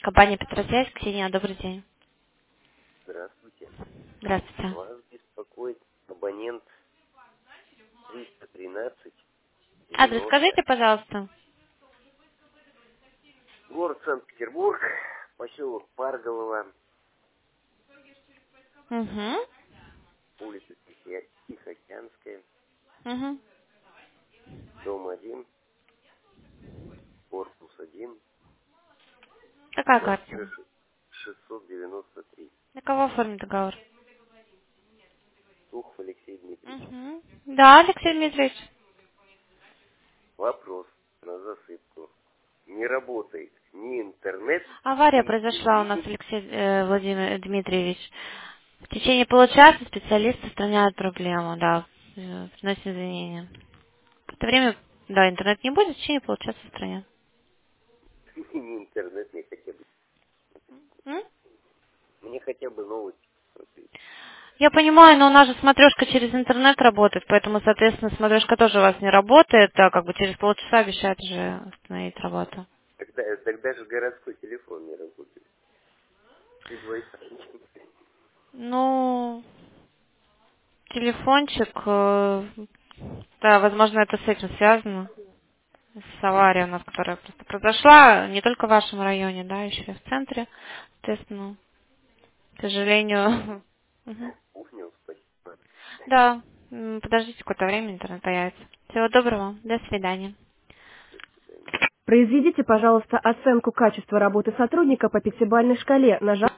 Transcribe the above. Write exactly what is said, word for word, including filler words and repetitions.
Компания Петросвязь, Ксения, добрый день. Здравствуйте. Здравствуйте. Вас беспокоит абонент триста тринадцать Адрес девяносто. скажите, пожалуйста. Город Санкт-Петербург, поселок Парголово, Угу. улица Тихо- Тихоокеанская, Угу. дом один, корпус один, Какая квартира карта? ш- шестьсот девяносто три. На кого оформить договор? Тухов Алексей Дмитриевич. Угу. Да, Алексей Дмитриевич. Вопрос на засыпку. Не работает ни интернет, Авария ни произошла у нас, телевизор. Алексей э, Владимир Дмитриевич. В течение получаса специалист устраняет проблему, да. Э, Приносит извинения. В это время, да, интернет не будет, в течение получаса устранят. Ни интернет, мне хотя бы. М? Мне хотя бы новости посмотреть. Я понимаю, но у нас же смотрешка через интернет работает, поэтому, соответственно, смотрешка тоже у вас не работает, а как бы через полчаса обещают уже остановить работу. Тогда, тогда же городской телефон не работает. Без Wi-Fi. Ну, телефончик, э, да, возможно, это с этим связано, с аварией у нас, которая просто произошла, не только в вашем районе, да, еще и в центре, соответственно, к сожалению. Мгм. Понял, спасибо. Да, м, подождите какое-то время, интернет появится. Всего доброго, до свидания. До свидания. Произведите, пожалуйста, оценку качества работы сотрудника по пятибалльной шкале, нажав